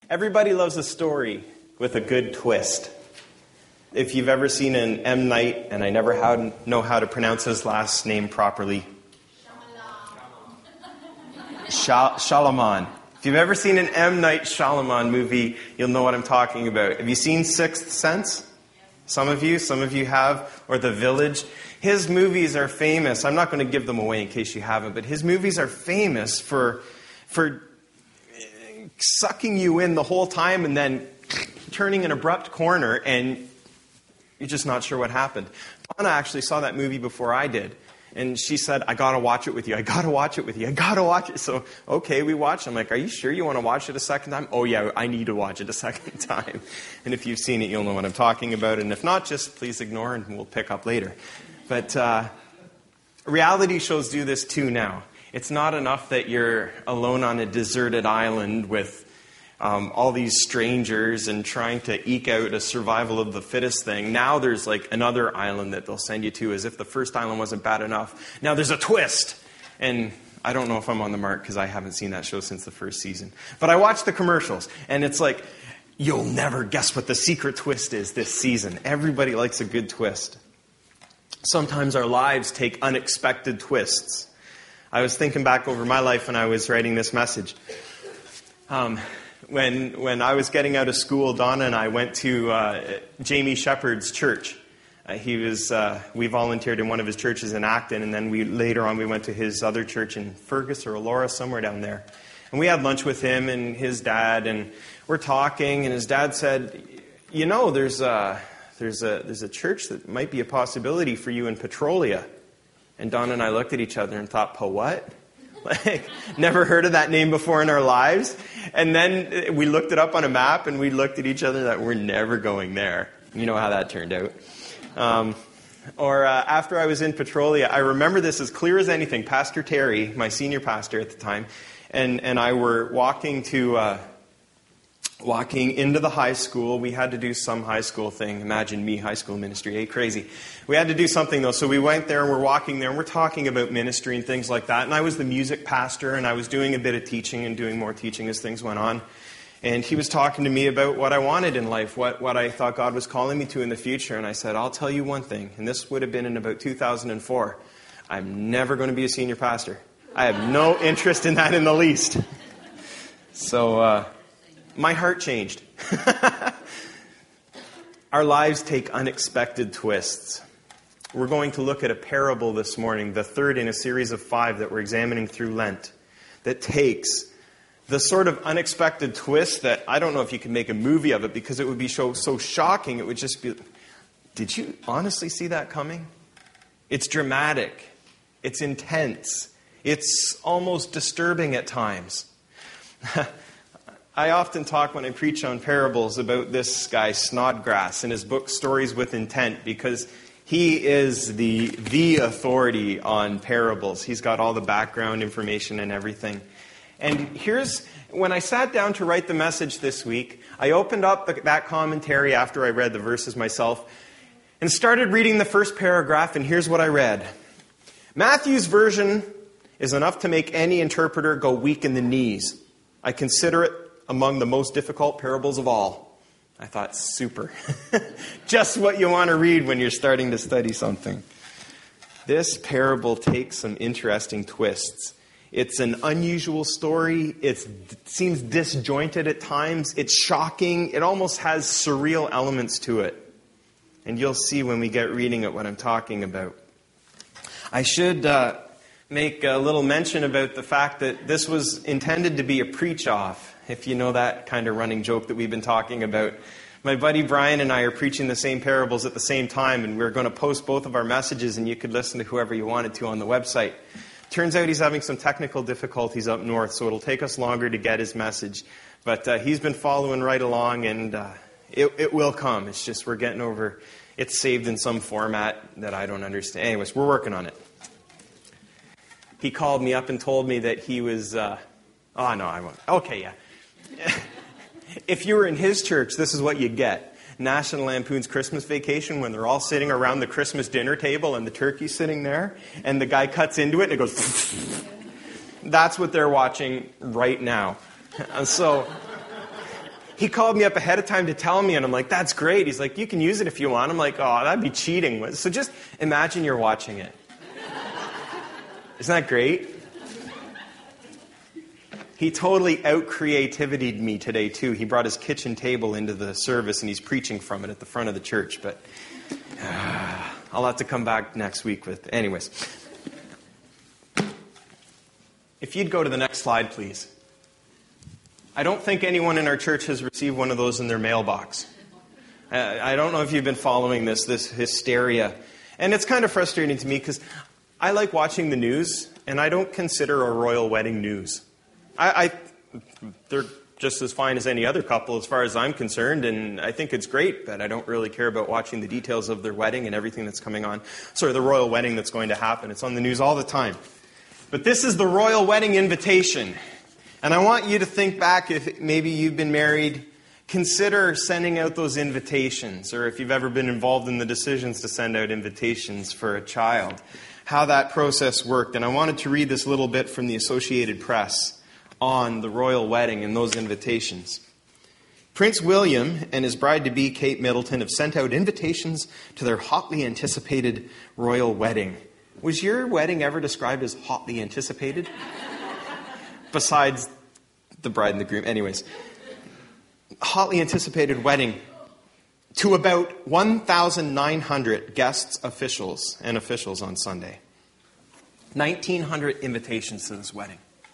Everybody loves a story with a good twist. If you've ever seen an M. Night, and I never know how to pronounce his last name properly. Shyamalan. If you've ever seen an M. Night Shyamalan movie, you'll know what I'm talking about. Have you seen Sixth Sense? Some of you have, or The Village. His movies are famous. I'm not going to give them away in case you haven't, but his movies are famous for sucking you in the whole time and then turning an abrupt corner and you're just not sure what happened. Donna actually saw that movie before I did. And she said, I got to watch it with you. I got to watch it with you. I got to watch it. So, okay, we watched. I'm like, are you sure you want to watch it a second time? Oh, yeah, I need to watch it a second time. And if you've seen it, you'll know what I'm talking about. And if not, just please ignore and we'll pick up later. But reality shows do this too now. It's not enough that you're alone on a deserted island with all these strangers and trying to eke out a survival of the fittest thing. Now there's like another island that they'll send you to as if the first island wasn't bad enough. Now there's a twist. And I don't know if I'm on the mark because I haven't seen that show since the first season. But I watched the commercials and it's like, you'll never guess what the secret twist is this season. Everybody likes a good twist. Sometimes our lives take unexpected twists. I was thinking back over my life when I was writing this message. When I was getting out of school, Donna and I went to Jamie Shepherd's church. We volunteered in one of his churches in Acton, and then later on we went to his other church in Fergus or Elora, somewhere down there. And we had lunch with him and his dad, and we're talking, and his dad said, you know, there's a church that might be a possibility for you in Petrolia. And Donna and I looked at each other and thought, what? Like, never heard of that name before in our lives. And then we looked it up on a map and we looked at each other that we're never going there. You know how that turned out. After I was in Petrolia, I remember this as clear as anything. Pastor Terry, my senior pastor at the time, and I were walking into the high school. We had to do some high school thing. Imagine me, high school ministry, crazy. We had to do something though. So we went there and we're walking there and we're talking about ministry and things like that. And I was the music pastor and I was doing a bit of teaching and doing more teaching as things went on. And he was talking to me about what I wanted in life, what I thought God was calling me to in the future. And I said, I'll tell you one thing. And this would have been in about 2004. I'm never going to be a senior pastor. I have no interest in that in the least. So, my heart changed. Our lives take unexpected twists. We're going to look at a parable this morning, the third in a series of 5 that we're examining through Lent, that takes the sort of unexpected twist that I don't know if you can make a movie of it because it would be so shocking. It would just be, did you honestly see that coming? It's dramatic. It's intense. It's almost disturbing at times. I often talk when I preach on parables about this guy Snodgrass and his book Stories with Intent because he is the authority on parables. He's got all the background information and everything. And when I sat down to write the message this week, I opened up that commentary after I read the verses myself and started reading the first paragraph, and here's what I read. Matthew's version is enough to make any interpreter go weak in the knees. I consider it among the most difficult parables of all. I thought, super. Just what you want to read when you're starting to study something. This parable takes some interesting twists. It's an unusual story. It seems disjointed at times. It's shocking. It almost has surreal elements to it. And you'll see when we get reading it what I'm talking about. I should make a little mention about the fact that this was intended to be a preach-off, if you know that kind of running joke that we've been talking about. My buddy Brian and I are preaching the same parables at the same time, and we're going to post both of our messages, and you could listen to whoever you wanted to on the website. Turns out he's having some technical difficulties up north, so it'll take us longer to get his message. But he's been following right along, and it will come. It's just we're getting over, it's saved in some format that I don't understand. Anyways, we're working on it. He called me up and told me that he was... no, I won't. Okay, yeah. If you were in his church, this is what you get. National Lampoon's Christmas Vacation, when they're all sitting around the Christmas dinner table and the turkey's sitting there, and the guy cuts into it and it goes... That's what they're watching right now. So He called me up ahead of time to tell me, and I'm like, that's great. He's like, you can use it if you want. I'm like, oh, that'd be cheating. So just imagine you're watching it. Isn't that great? He totally out-creativitied me today, too. He brought his kitchen table into the service, and he's preaching from it at the front of the church. But I'll have to come back next week with... Anyways. If you'd go to the next slide, please. I don't think anyone in our church has received one of those in their mailbox. I don't know if you've been following this hysteria. And it's kind of frustrating to me because I like watching the news, and I don't consider a royal wedding news. They're just as fine as any other couple as far as I'm concerned, and I think it's great, but I don't really care about watching the details of their wedding and everything that's coming on. Sorry, the royal wedding that's going to happen. It's on the news all the time. But this is the royal wedding invitation. And I want you to think back, if maybe you've been married, consider sending out those invitations, or if you've ever been involved in the decisions to send out invitations for a child, how that process worked. And I wanted to read this little bit from the Associated Press on the royal wedding and those invitations. Prince William and his bride-to-be, Kate Middleton, have sent out invitations to their hotly anticipated royal wedding. Was your wedding ever described as hotly anticipated? Besides the bride and the groom. Anyways, hotly anticipated wedding to about 1,900 guests, officials on Sunday. 1,900 invitations to this wedding.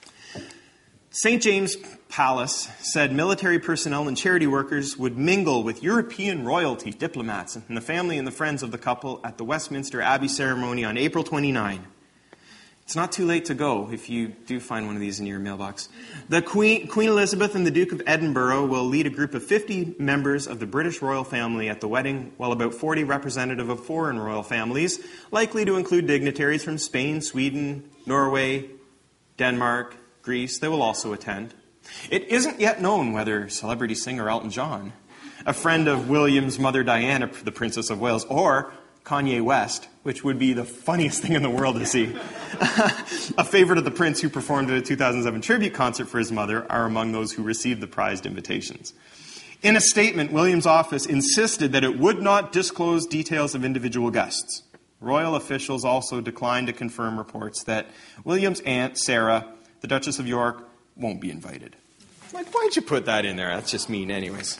St. James Palace said military personnel and charity workers would mingle with European royalty, diplomats, and the family and the friends of the couple at the Westminster Abbey ceremony on April 29. It's not too late to go if you do find one of these in your mailbox. The Queen Elizabeth and the Duke of Edinburgh will lead a group of 50 members of the British royal family at the wedding, while about 40 representative of foreign royal families, likely to include dignitaries from Spain, Sweden, Norway, Denmark, Greece, they will also attend. It isn't yet known whether celebrity singer Elton John, a friend of William's mother Diana, the Princess of Wales, or Kanye West, which would be the funniest thing in the world to see, a favorite of the prince who performed at a 2007 tribute concert for his mother, are among those who received the prized invitations. In a statement, William's office insisted that it would not disclose details of individual guests. Royal officials also declined to confirm reports that William's aunt, Sarah, the Duchess of York, won't be invited. Like, why'd you put that in there? That's just mean anyways.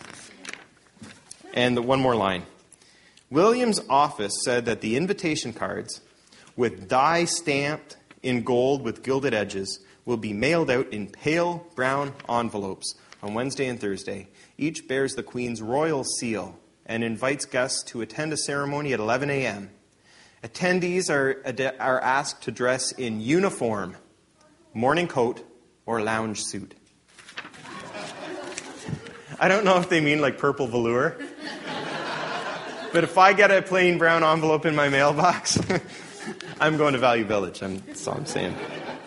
And one more line. William's office said that the invitation cards, with die stamped in gold with gilded edges, will be mailed out in pale brown envelopes on Wednesday and Thursday. Each bears the Queen's royal seal and invites guests to attend a ceremony at 11 a.m. Attendees are asked to dress in uniform, morning coat, or lounge suit. I don't know if they mean like purple velour. But if I get a plain brown envelope in my mailbox, I'm going to Value Village. That's all I'm saying.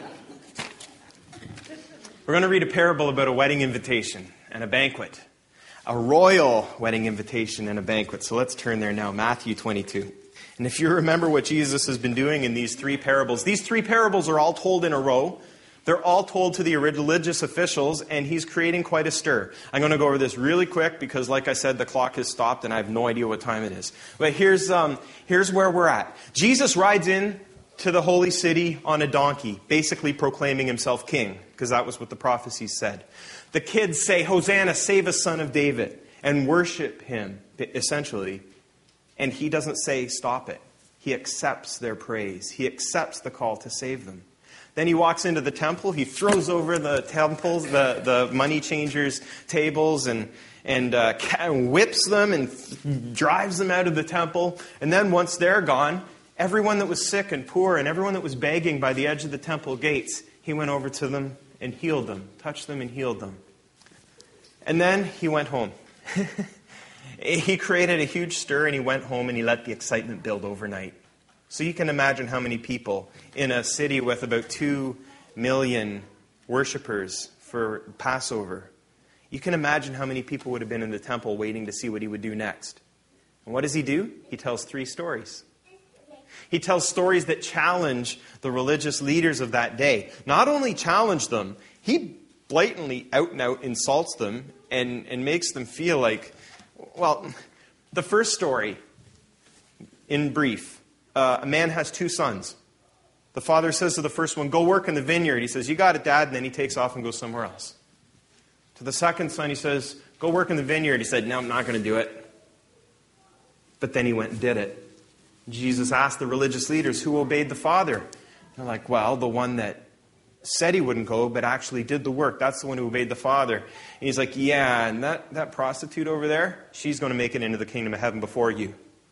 We're going to read a parable about a wedding invitation and a banquet. A royal wedding invitation and a banquet. So let's turn there now. Matthew 22. And if you remember what Jesus has been doing in these three parables are all told in a row. They're all told to the religious officials, and he's creating quite a stir. I'm going to go over this really quick because, like I said, the clock has stopped and I have no idea what time it is. But here's where we're at. Jesus rides in to the holy city on a donkey, basically proclaiming himself king, because that was what the prophecies said. The kids say, Hosanna, save us, son of David, and worship him, essentially. And he doesn't say, stop it. He accepts their praise. He accepts the call to save them. Then he walks into the temple. He throws over the temples, the money changers' tables, and whips them and drives them out of the temple. And then once they're gone, everyone that was sick and poor and everyone that was begging by the edge of the temple gates, he went over to them and healed them, touched them and healed them. And then he went home. He created a huge stir and he went home and he let the excitement build overnight. So you can imagine how many people in a city with about 2 million worshipers for Passover. You can imagine how many people would have been in the temple waiting to see what he would do next. And what does he do? He tells 3 stories. He tells stories that challenge the religious leaders of that day. Not only challenge them, he blatantly out and out insults them and makes them feel like, well, the first story, in brief, a man has 2 sons. The father says to the first one, go work in the vineyard. He says, you got it, Dad, and then he takes off and goes somewhere else. To the second son, he says, go work in the vineyard. He said, no, I'm not going to do it. But then he went and did it. Jesus asked the religious leaders who obeyed the father. They're like, well, the one that said he wouldn't go, but actually did the work. That's the one who obeyed the Father. And he's like, yeah, and that prostitute over there, she's going to make it into the kingdom of heaven before you.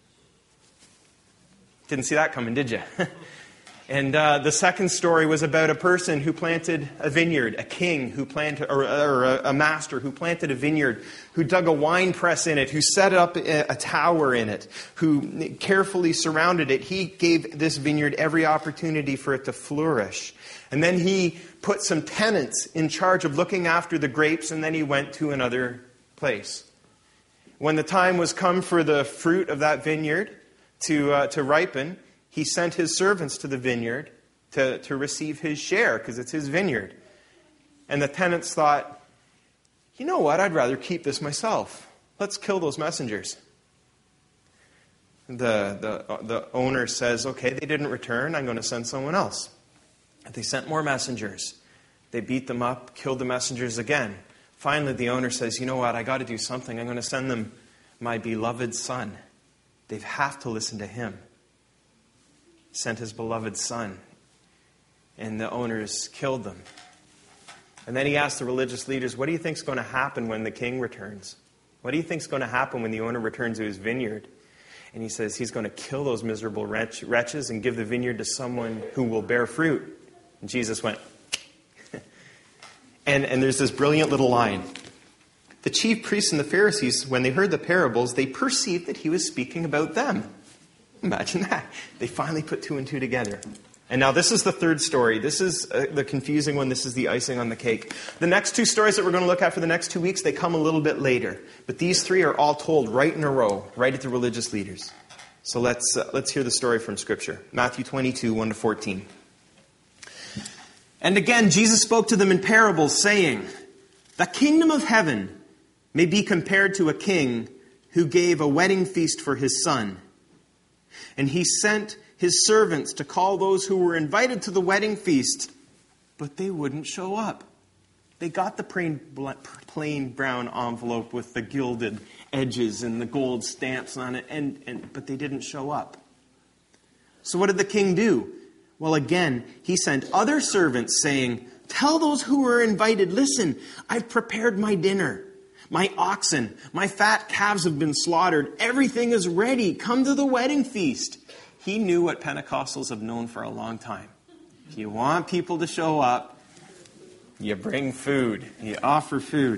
Didn't see that coming, did you? And the second story was about a person who planted a vineyard, a king who planted, or a master who planted a vineyard, who dug a wine press in it, who set up a tower in it, who carefully surrounded it. He gave this vineyard every opportunity for it to flourish. And then he put some tenants in charge of looking after the grapes, and then he went to another place. When the time was come for the fruit of that vineyard to ripen, he sent his servants to the vineyard to receive his share, because it's his vineyard. And the tenants thought, you know what, I'd rather keep this myself. Let's kill those messengers. The owner says, okay, they didn't return, I'm going to send someone else. They sent more messengers. They beat them up, killed the messengers again. Finally, the owner says, you know what, I got to do something. I'm going to send them my beloved son. They have to listen to him. Sent his beloved son. And the owners killed them. And then he asked the religious leaders, what do you think is going to happen when the king returns? What do you think is going to happen when the owner returns to his vineyard? And he says he's going to kill those miserable wretches and give the vineyard to someone who will bear fruit. And Jesus went, and there's this brilliant little line. The chief priests and the Pharisees, when they heard the parables, they perceived that he was speaking about them. Imagine that. They finally put 2 and 2 together. And now this is the third story. This is the confusing one. This is the icing on the cake. The next 2 stories that we're going to look at for the next 2 weeks, they come a little bit later. But these 3 are all told right in a row, right at the religious leaders. So let's hear the story from Scripture. Matthew 22, 1 to 14. And again, Jesus spoke to them in parables, saying, the kingdom of heaven may be compared to a king who gave a wedding feast for his son. And he sent his servants to call those who were invited to the wedding feast, but they wouldn't show up. They got the plain brown envelope with the gilded edges and the gold stamps on it, but they didn't show up. So what did the king do? Well, again, he sent other servants saying, tell those who were invited, listen, I've prepared my dinner. My oxen, my fat calves have been slaughtered. Everything is ready. Come to the wedding feast. He knew what Pentecostals have known for a long time. If you want people to show up, you bring food. You offer food.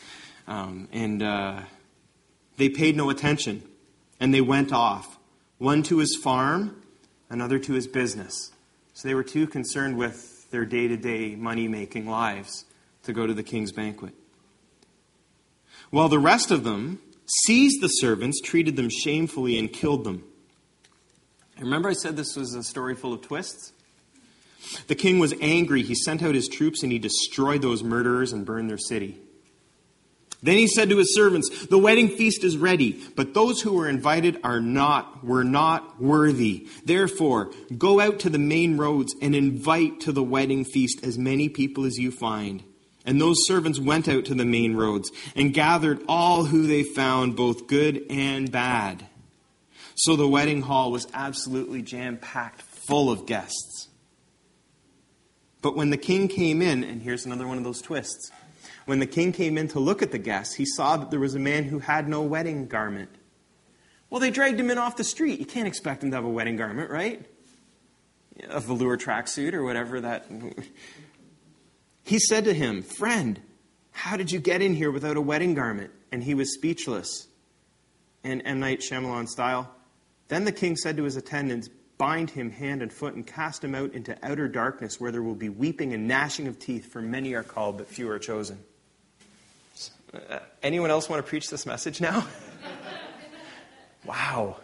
They paid no attention. And they went off. One to his farm, another to his business. So they were too concerned with their day-to-day money-making lives to go to the king's banquet. While the rest of them seized the servants, treated them shamefully, and killed them. Remember I said this was a story full of twists? The king was angry. He sent out his troops and he destroyed those murderers and burned their city. Then he said to his servants, the wedding feast is ready, but those who were invited were not worthy. Therefore, go out to the main roads and invite to the wedding feast as many people as you find. And those servants went out to the main roads and gathered all who they found, both good and bad. So the wedding hall was absolutely jam-packed, full of guests. But when the king came in, and here's another one of those twists, when the king came in to look at the guests, he saw that there was a man who had no wedding garment. Well, they dragged him in off the street. You can't expect him to have a wedding garment, right? A velour tracksuit or whatever that... He said to him, friend, how did you get in here without a wedding garment? And he was speechless. In M. Night Shyamalan style. Then the king said to his attendants, bind him hand and foot and cast him out into outer darkness where there will be weeping and gnashing of teeth, for many are called, but few are chosen. Anyone else want to preach this message now? Wow.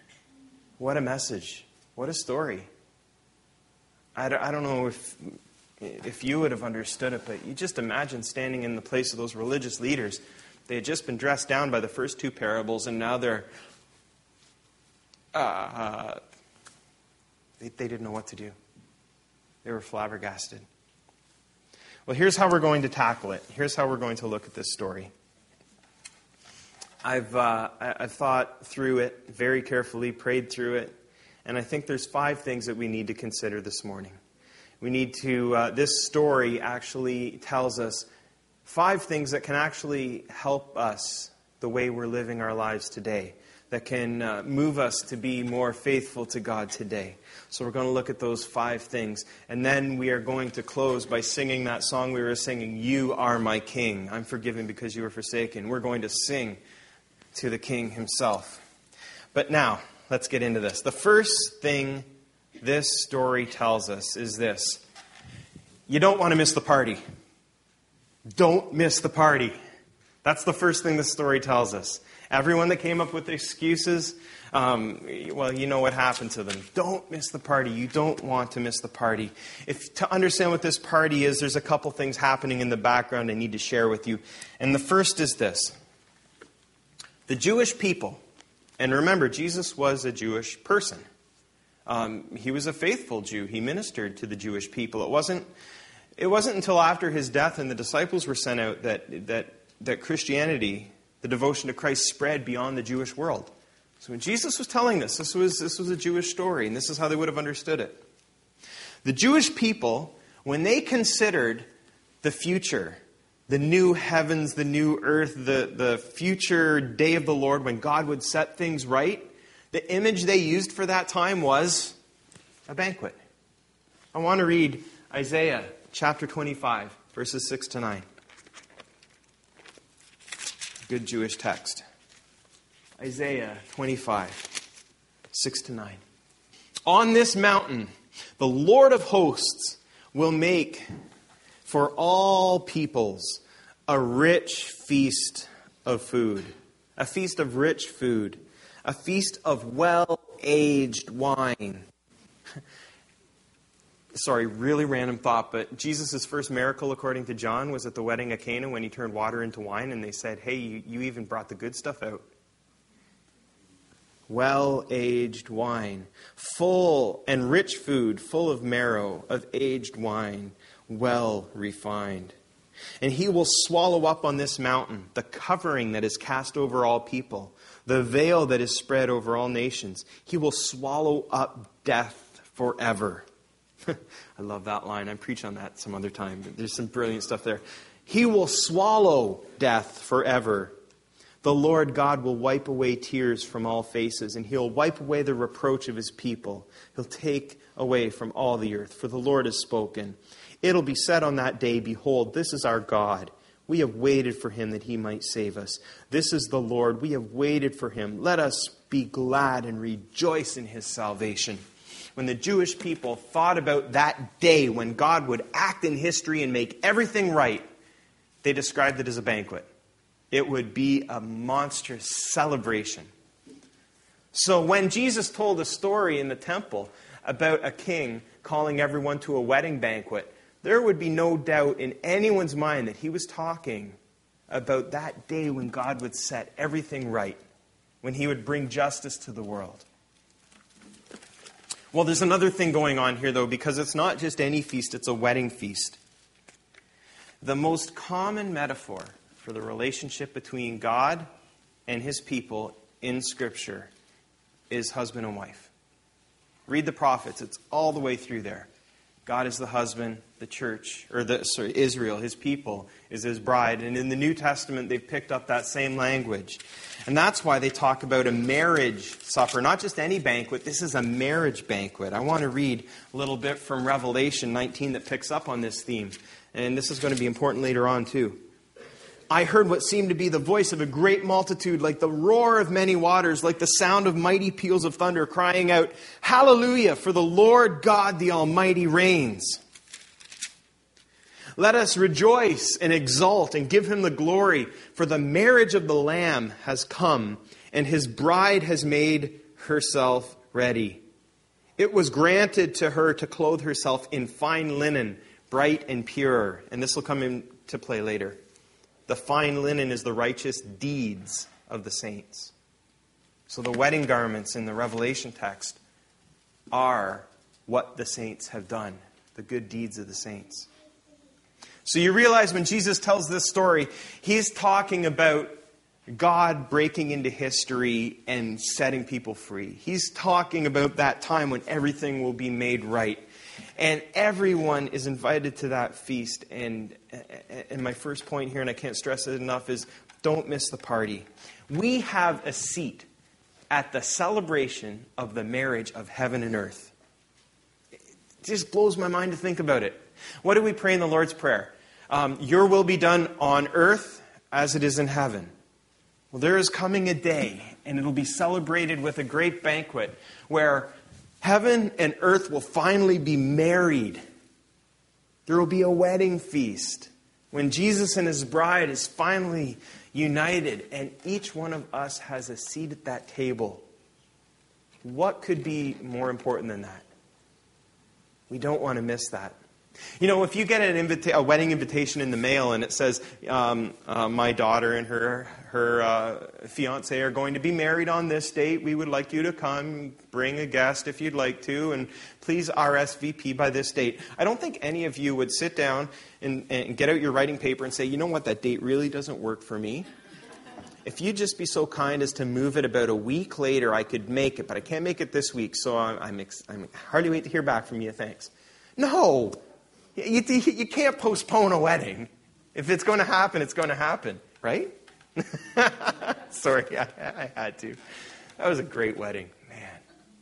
What a message. What a story. I don't know if if you would have understood it, but you just imagine standing in the place of those religious leaders. They had just been dressed down by the first two parables, and now they didn't know what to do. They were flabbergasted. Well, here's how we're going to tackle it. Here's how we're going to look at this story. I've thought through it very carefully, prayed through it, and I think there's 5 things that we need to consider this morning. We need to, this story actually tells us 5 things that can actually help us the way we're living our lives today, that can move us to be more faithful to God today. So we're going to look at those 5 things. And then we are going to close by singing that song we were singing, "You Are My King. I'm forgiven because you were forsaken." We're going to sing to the King himself. But now, let's get into this. The first thing this story tells us is this. You don't want to miss the party. Don't miss the party. That's the first thing this story tells us. Everyone that came up with excuses, well, you know what happened to them. Don't miss the party. You don't want to miss the party. To understand what this party is, there's a couple things happening in the background I need to share with you. And the first is this. The Jewish people, and remember, Jesus was a Jewish person. He was a faithful Jew. He ministered to the Jewish people. It wasn't until after his death and the disciples were sent out that Christianity, the devotion to Christ, spread beyond the Jewish world. So when Jesus was telling this was a Jewish story, and this is how they would have understood it. The Jewish people, when they considered the future, the new heavens, the new earth, the future day of the Lord when God would set things right, the image they used for that time was a banquet. I want to read Isaiah chapter 25, verses 6 to 9. Good Jewish text. Isaiah 25, 6 to 9. On this mountain, the Lord of hosts will make for all peoples a rich feast of food. A feast of rich food. A feast of well-aged wine. Sorry, really random thought, but Jesus' first miracle, according to John, was at the wedding at Cana when he turned water into wine, and they said, "Hey, you even brought the good stuff out." Well-aged wine, full and rich food, full of marrow, of aged wine, well refined. And he will swallow up on this mountain the covering that is cast over all people, the veil that is spread over all nations. He will swallow up death forever. I love that line. I preach on that some other time. But there's some brilliant stuff there. He will swallow death forever. The Lord God will wipe away tears from all faces, and he'll wipe away the reproach of his people. He'll take away from all the earth, for the Lord has spoken. It'll be said on that day, "Behold, this is our God. We have waited for him that he might save us. This is the Lord. We have waited for him. Let us be glad and rejoice in his salvation." When the Jewish people thought about that day when God would act in history and make everything right, they described it as a banquet. It would be a monstrous celebration. So when Jesus told a story in the temple about a king calling everyone to a wedding banquet, there would be no doubt in anyone's mind that he was talking about that day when God would set everything right, when he would bring justice to the world. Well, there's another thing going on here, though, because it's not just any feast, it's a wedding feast. The most common metaphor for the relationship between God and his people in Scripture is husband and wife. Read the prophets, it's all the way through there. God is the husband, the church, Israel, his people, is his bride. And in the New Testament, they've picked up that same language. And that's why they talk about a marriage supper, not just any banquet. This is a marriage banquet. I want to read a little bit from Revelation 19 that picks up on this theme. And this is going to be important later on, too. I heard what seemed to be the voice of a great multitude, like the roar of many waters, like the sound of mighty peals of thunder, crying out, "Hallelujah, for the Lord God the Almighty reigns. Let us rejoice and exult and give him the glory, for the marriage of the Lamb has come, and his bride has made herself ready. It was granted to her to clothe herself in fine linen, bright and pure. And this will come into play later. The fine linen is the righteous deeds of the saints. So the wedding garments in the Revelation text are what the saints have done, the good deeds of the saints. So you realize when Jesus tells this story, he's talking about God breaking into history and setting people free. He's talking about that time when everything will be made right. And everyone is invited to that feast. And my first point here, and I can't stress it enough, is don't miss the party. We have a seat at the celebration of the marriage of heaven and earth. It just blows my mind to think about it. What do we pray in the Lord's Prayer? Your will be done on earth as it is in heaven. Well, there is coming a day, and it'll be celebrated with a great banquet where heaven and earth will finally be married. There will be a wedding feast when Jesus and his bride is finally united, and each one of us has a seat at that table. What could be more important than that? We don't want to miss that. You know, if you get a wedding invitation in the mail and it says, my daughter and her fiancé are going to be married on this date. We would like you to come, bring a guest if you'd like to, and please RSVP by this date. I don't think any of you would sit down and get out your writing paper and say, you know what, that date really doesn't work for me. If you'd just be so kind as to move it about a week later, I could make it, but I can't make it this week, so I'm hardly wait to hear back from you, thanks. No! You can't postpone a wedding. If it's going to happen, it's going to happen, right? Sorry, I had to. That was a great wedding, man.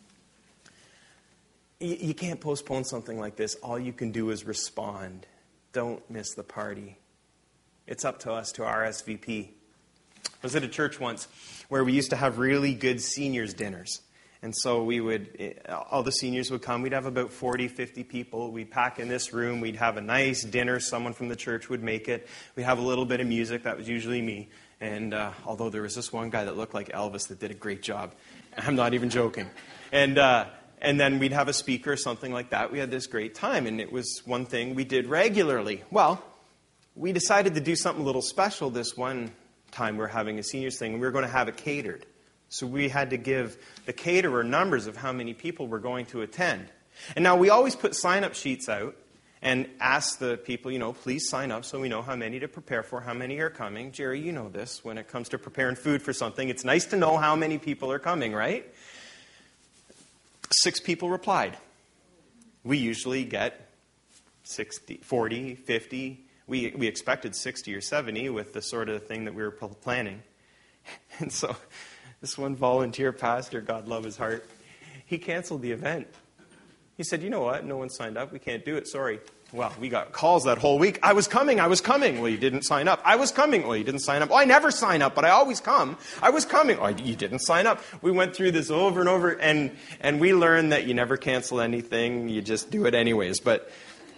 You can't postpone something like this. All you can do is respond. Don't miss the party. It's up to us to RSVP. I was at a church once where we used to have really good seniors dinners. And so all the seniors would come. We'd have about 40, 50 people. We'd pack in this room. We'd have a nice dinner. Someone from the church would make it. We'd have a little bit of music. That was usually me. And although there was this one guy that looked like Elvis that did a great job. I'm not even joking. And then we'd have a speaker or something like that. We had this great time. And it was one thing we did regularly. Well, we decided to do something a little special this one time. We were having a seniors thing. And we were going to have it catered. So we had to give the caterer numbers of how many people were going to attend. And now we always put sign-up sheets out and ask the people, please sign up so we know how many to prepare for, how many are coming. Jerry, you know this. When it comes to preparing food for something, it's nice to know how many people are coming, right? 6 people replied. We usually get 60, 40, 50. We expected 60 or 70 with the sort of thing that we were planning. And so this one volunteer pastor, God love his heart, he canceled the event. He said, you know what? No one signed up. We can't do it. Sorry. Well, we got calls that whole week. I was coming. Well, you didn't sign up. I was coming. Well, you didn't sign up. Oh, I never sign up, but I always come. I was coming. Oh, you didn't sign up. We went through this over and over, and we learned that you never cancel anything. You just do it anyways. But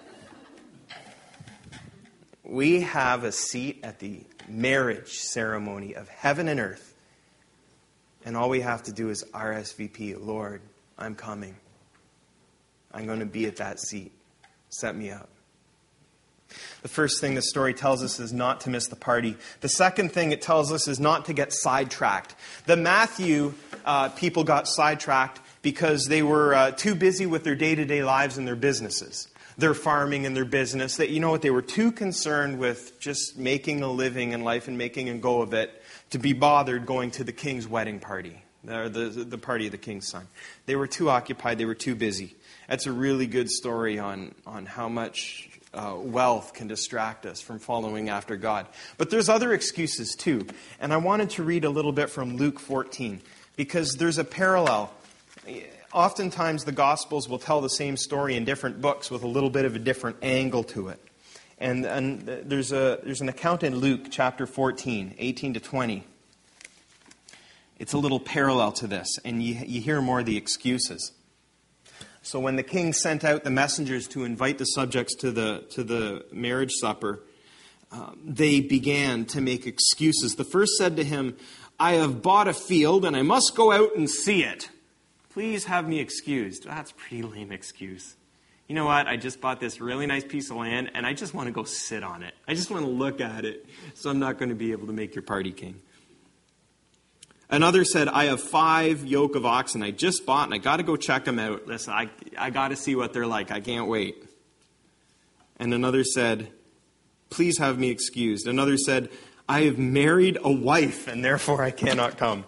we have a seat at the marriage ceremony of heaven and earth. And all we have to do is RSVP. Lord, I'm coming. I'm going to be at that seat. Set me up. The first thing the story tells us is not to miss the party. The second thing it tells us is not to get sidetracked. The Matthew people got sidetracked because they were too busy with their day-to-day lives and their businesses. Their farming and their business. That they were too concerned with just making a living in life and making a go of it to be bothered going to the king's wedding party, or the party of the king's son. They were too occupied. They were too busy. That's a really good story on how much wealth can distract us from following after God. But there's other excuses too. And I wanted to read a little bit from Luke 14, because there's a parallel. Oftentimes the Gospels will tell the same story in different books with a little bit of a different angle to it. And there's an account in Luke chapter 14, 18 to 20. It's a little parallel to this, and you hear more of the excuses. So when the king sent out the messengers to invite the subjects to the marriage supper, they began to make excuses. The first said to him, I have bought a field and I must go out and see it. Please have me excused. That's a pretty lame excuse. you know what, I just bought this really nice piece of land, and I just want to go sit on it. I just want to look at it, so I'm not going to be able to make your party king. Another said, I have 5 yoke of oxen I just bought, and I got to go check them out. Listen, I got to see what they're like. I can't wait. And another said, please have me excused. Another said, I have married a wife, and therefore I cannot come.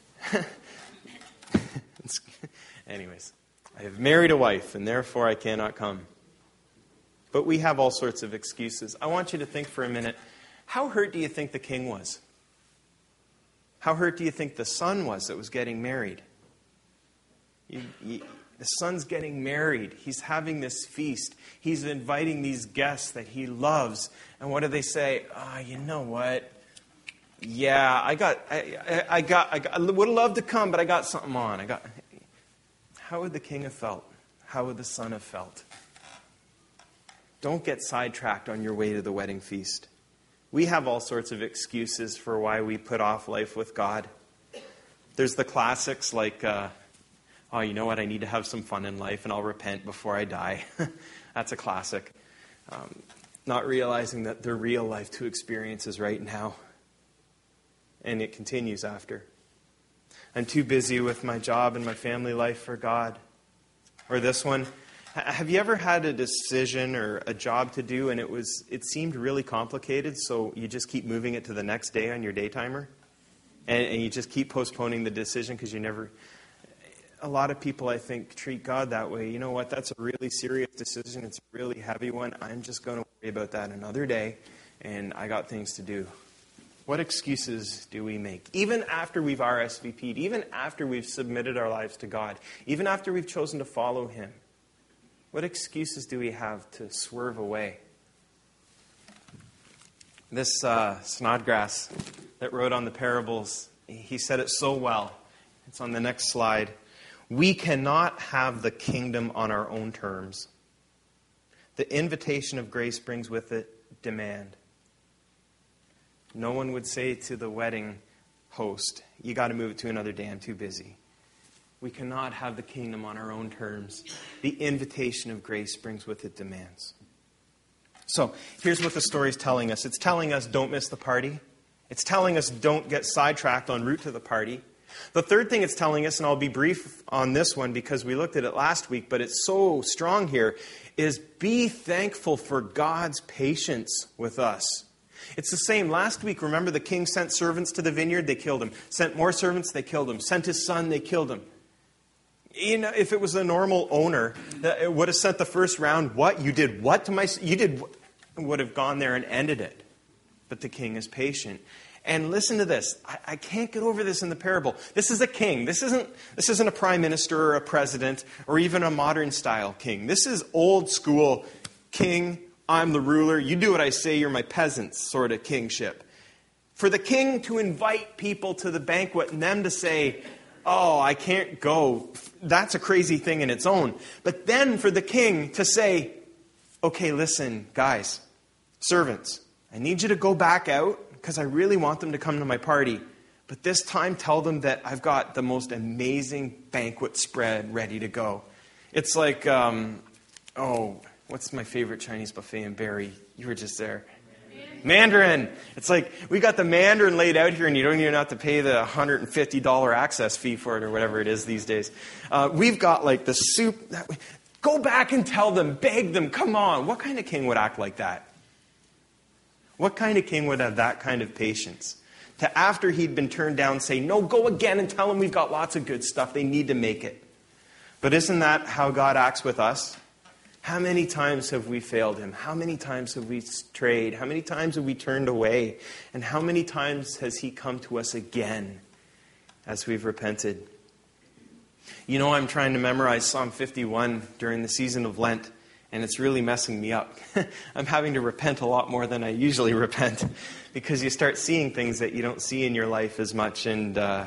Anyways, I have married a wife, and therefore I cannot come. But we have all sorts of excuses. I want you to think for a minute, how hurt do you think the king was? How hurt do you think the son was that was getting married? The son's getting married. He's having this feast. He's inviting these guests that he loves. And what do they say? You know what? Yeah, I would have loved to come, but I got something on. How would the king have felt? How would the son have felt? Don't get sidetracked on your way to the wedding feast. We have all sorts of excuses for why we put off life with God. There's the classics like, you know what, I need to have some fun in life and I'll repent before I die. That's a classic. Not realizing that the real life to experience is right now. And it continues after. I'm too busy with my job and my family life for God. Or this one. Have you ever had a decision or a job to do and it seemed really complicated, so you just keep moving it to the next day on your day timer? And you just keep postponing the decision because you never... A lot of people, I think, treat God that way. You know what? That's a really serious decision. It's a really heavy one. I'm just going to worry about that another day, and I got things to do. What excuses do we make? Even after we've RSVP'd, even after we've submitted our lives to God, even after we've chosen to follow Him, what excuses do we have to swerve away? This Snodgrass that wrote on the parables, he said it so well. It's on the next slide. We cannot have the kingdom on our own terms. The invitation of grace brings with it demand. No one would say to the wedding host, you got to move it to another day, I'm too busy. We cannot have the kingdom on our own terms. The invitation of grace brings with it demands. So, here's what the story is telling us. It's telling us don't miss the party. It's telling us don't get sidetracked en route to the party. The third thing it's telling us, and I'll be brief on this one because we looked at it last week, but it's so strong here, is be thankful for God's patience with us. It's the same. Last week, remember the king sent servants to the vineyard, they killed him. Sent more servants, they killed him. Sent his son, they killed him. You know, if it was a normal owner, it would have sent the first round, what? You did what to my son? You did what? Would have gone there and ended it. But the king is patient. And listen to this. I can't get over this in the parable. This is a king. This isn't a prime minister or a president or even a modern style king. This is old school king. I'm the ruler. You do what I say. You're my peasants sort of kingship. For the king to invite people to the banquet and them to say, oh, I can't go. That's a crazy thing in its own. But then for the king to say, okay, listen, guys, servants, I need you to go back out because I really want them to come to my party. But this time tell them that I've got the most amazing banquet spread ready to go. It's like, what's my favorite Chinese buffet in Barrie? You were just there. Mandarin. It's like, we got the Mandarin laid out here and you don't even have to pay the $150 access fee for it or whatever it is these days. We've got like the soup. Go back and tell them, beg them, come on. What kind of king would act like that? What kind of king would have that kind of patience? To after he'd been turned down say, no, go again and tell them we've got lots of good stuff. They need to make it. But isn't that how God acts with us? How many times have we failed Him? How many times have we strayed? How many times have we turned away? And how many times has He come to us again as we've repented? You know, I'm trying to memorize Psalm 51 during the season of Lent, and it's really messing me up. I'm having to repent a lot more than I usually repent because you start seeing things that you don't see in your life as much. And the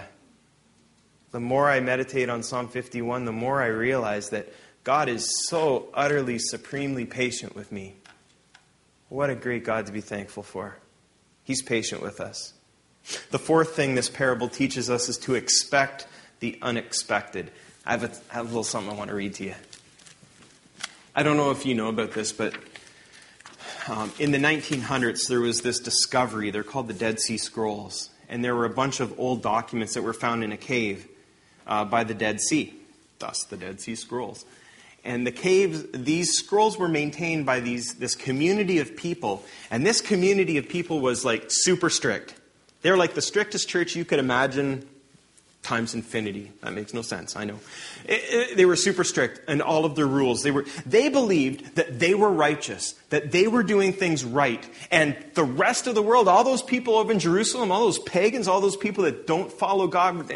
more I meditate on Psalm 51, the more I realize that God is so utterly, supremely patient with me. What a great God to be thankful for. He's patient with us. The fourth thing this parable teaches us is to expect the unexpected. I have a little something I want to read to you. I don't know if you know about this, but in the 1900s, there was this discovery. They're called the Dead Sea Scrolls. And there were a bunch of old documents that were found in a cave by the Dead Sea, thus the Dead Sea Scrolls. And the caves, these scrolls were maintained by this community of people. And this community of people was like super strict. They were like the strictest church you could imagine times infinity. That makes no sense, I know. They were super strict in all of their rules. They believed that they were righteous, that they were doing things right. And the rest of the world, all those people over in Jerusalem, all those pagans, all those people that don't follow God,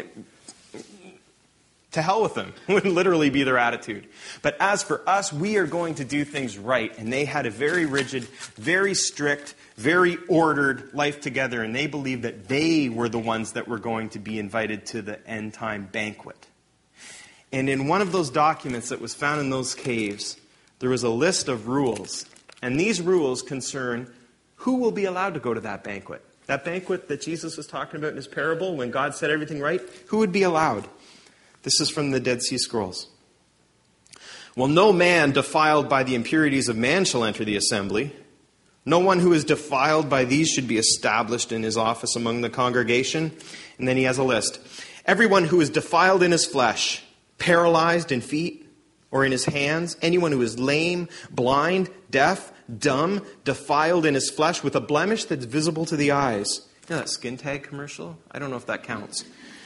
to hell with them, would literally be their attitude. But as for us, we are going to do things right. And they had a very rigid, very strict, very ordered life together. And they believed that they were the ones that were going to be invited to the end time banquet. And in one of those documents that was found in those caves, there was a list of rules. And these rules concern who will be allowed to go to that banquet. That banquet that Jesus was talking about in his parable, when God said everything right, who would be allowed? This is from the Dead Sea Scrolls. Well, no man defiled by the impurities of man shall enter the assembly. No one who is defiled by these should be established in his office among the congregation. And then he has a list. Everyone who is defiled in his flesh, paralyzed in feet or in his hands, anyone who is lame, blind, deaf, dumb, defiled in his flesh with a blemish that's visible to the eyes. You know that skin tag commercial? I don't know if that counts.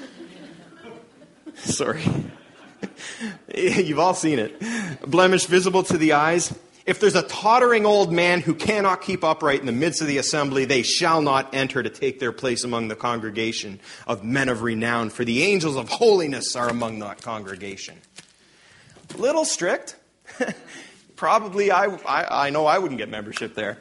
Sorry. You've all seen it. Blemish visible to the eyes. If there's a tottering old man who cannot keep upright in the midst of the assembly, they shall not enter to take their place among the congregation of men of renown, for the angels of holiness are among that congregation. A little strict. Probably, I know I wouldn't get membership there.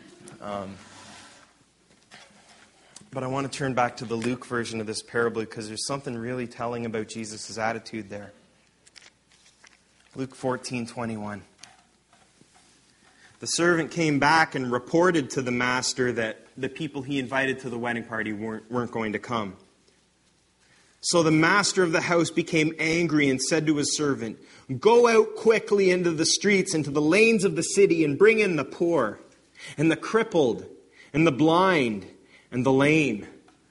But I want to turn back to the Luke version of this parable because there's something really telling about Jesus' attitude there. Luke 14:21. The servant came back and reported to the master that the people he invited to the wedding party weren't going to come. So the master of the house became angry and said to his servant, "Go out quickly into the streets, into the lanes of the city, and bring in the poor, and the crippled, and the blind, and the lame."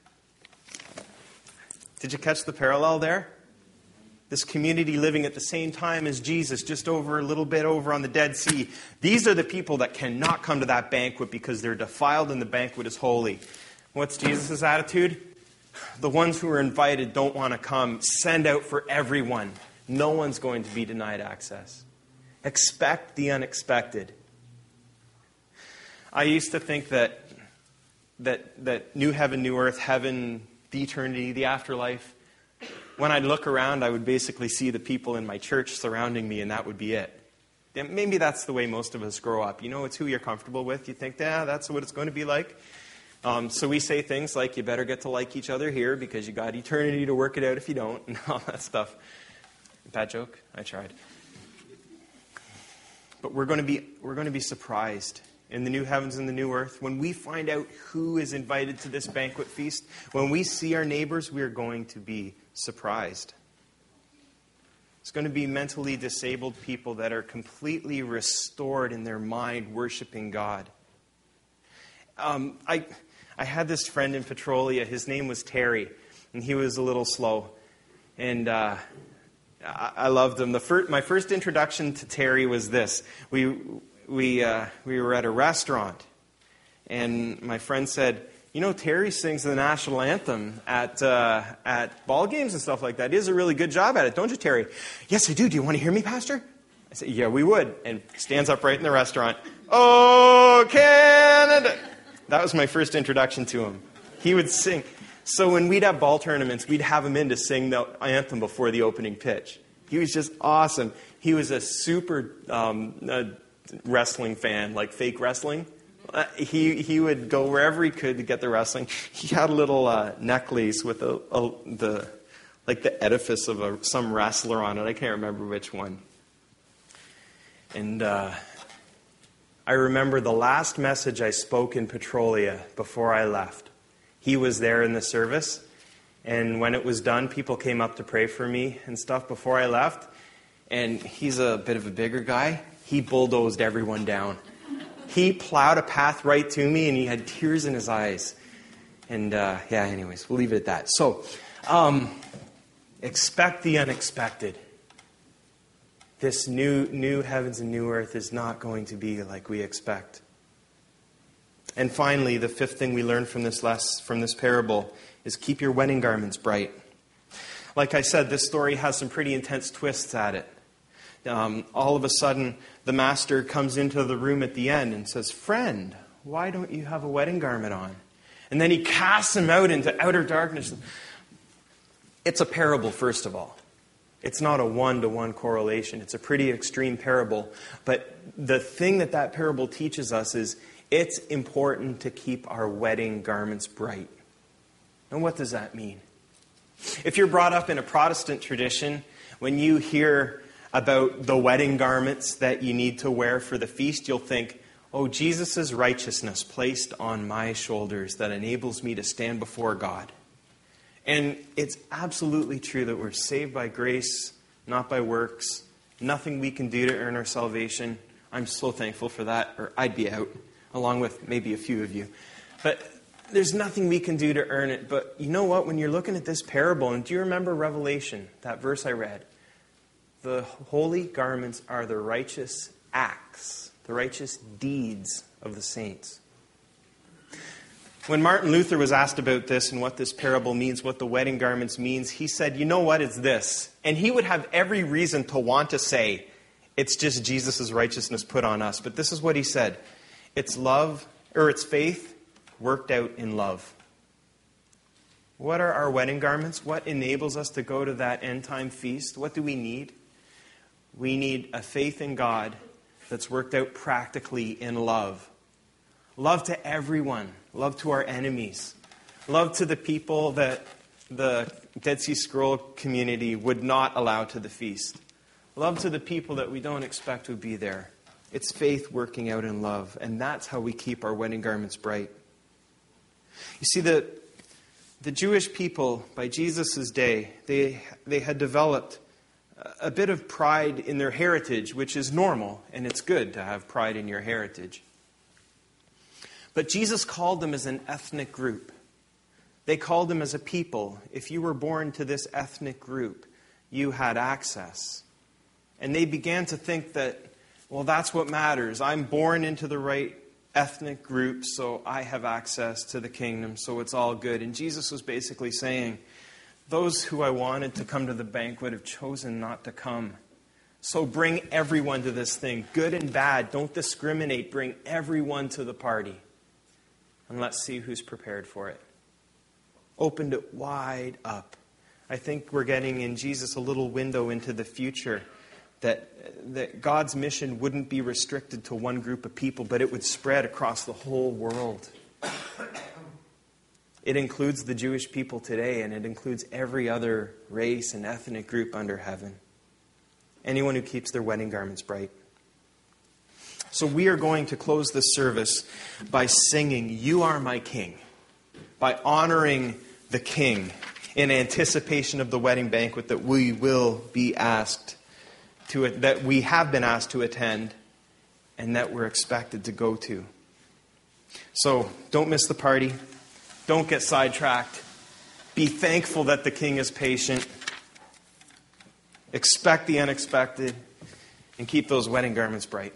Did you catch the parallel there? This community living at the same time as Jesus, just over a little bit over on the Dead Sea. These are the people that cannot come to that banquet because they're defiled and the banquet is holy. What's Jesus' attitude? The ones who are invited don't want to come. Send out for everyone. No one's going to be denied access. Expect the unexpected. I used to think that new heaven, new earth, heaven, the eternity, the afterlife, when I'd look around, I would basically see the people in my church surrounding me, and that would be it. Maybe that's the way most of us grow up. You know, it's who you're comfortable with. You think, yeah, that's what it's going to be like. So we say things like, you better get to like each other here because you got eternity to work it out if you don't, and all that stuff. Bad joke? I tried. But we're going to be surprised in the new heavens and the new earth when we find out who is invited to this banquet feast. When we see our neighbors, we are going to be surprised. It's going to be mentally disabled people that are completely restored in their mind, worshiping God. I had this friend in Petrolia. His name was Terry, and he was a little slow. And I loved him. My first introduction to Terry was this. We were at a restaurant, and my friend said, "You know, Terry sings the national anthem at ball games and stuff like that. He does a really good job at it, don't you, Terry?" "Yes, I do. Do you want to hear me, Pastor?" I said, "Yeah, we would." And stands up right in the restaurant. "Oh, Canada!" That was my first introduction to him. He would sing. So when we'd have ball tournaments, we'd have him in to sing the anthem before the opening pitch. He was just awesome. He was a super wrestling fan, like fake wrestling. He would go wherever he could to get the wrestling. He had a little necklace with the edifice of some wrestler on it. I can't remember which one. And I remember the last message I spoke in Petrolia before I left. He was there in the service. And when it was done, people came up to pray for me and stuff before I left. And he's a bit of a bigger guy. he bulldozed everyone down. He plowed a path right to me, and he had tears in his eyes. And anyways, we'll leave it at that. So, expect the unexpected. This new heavens and new earth is not going to be like we expect. And finally, the fifth thing we learn from this parable is keep your wedding garments bright. Like I said, this story has some pretty intense twists at it. All of a sudden, the master comes into the room at the end and says, "Friend, why don't you have a wedding garment on?" And then he casts him out into outer darkness. It's a parable, first of all. It's not a one-to-one correlation. It's a pretty extreme parable. But the thing that parable teaches us is it's important to keep our wedding garments bright. And what does that mean? If you're brought up in a Protestant tradition, when you hear about the wedding garments that you need to wear for the feast, you'll think, oh, Jesus' righteousness placed on my shoulders that enables me to stand before God. And it's absolutely true that we're saved by grace, not by works. Nothing we can do to earn our salvation. I'm so thankful for that, or I'd be out, along with maybe a few of you. But there's nothing we can do to earn it. But you know what? When you're looking at this parable, and do you remember Revelation, that verse I read? The holy garments are the righteous acts, the righteous deeds of the saints. When Martin Luther was asked about this and what this parable means, what the wedding garments means, he said, you know what, it's this. And he would have every reason to want to say, it's just Jesus' righteousness put on us. But this is what he said. It's love, or it's faith worked out in love. What are our wedding garments? What enables us to go to that end time feast? What do we need? We need a faith in God that's worked out practically in love. Love to everyone. Love to our enemies. Love to the people that the Dead Sea Scroll community would not allow to the feast. Love to the people that we don't expect would be there. It's faith working out in love. And that's how we keep our wedding garments bright. You see, the Jewish people, by Jesus' day, they had developed a bit of pride in their heritage, which is normal, and it's good to have pride in your heritage. But Jesus called them as an ethnic group. They called them as a people. If you were born to this ethnic group, you had access. And they began to think that, well, that's what matters. I'm born into the right ethnic group, so I have access to the kingdom, so it's all good. And Jesus was basically saying, those who I wanted to come to the banquet have chosen not to come. So bring everyone to this thing, good and bad. Don't discriminate. Bring everyone to the party. And let's see who's prepared for it. Opened it wide up. I think we're getting in Jesus a little window into the future that God's mission wouldn't be restricted to one group of people, but it would spread across the whole world. It includes the Jewish people today, and it includes every other race and ethnic group under heaven. Anyone who keeps their wedding garments bright. So we are going to close this service by singing, "You Are My King," by honoring the King in anticipation of the wedding banquet that we will be asked that we have been asked to attend and that we're expected to go to. So don't miss the party. Don't get sidetracked. Be thankful that the King is patient. Expect the unexpected and keep those wedding garments bright.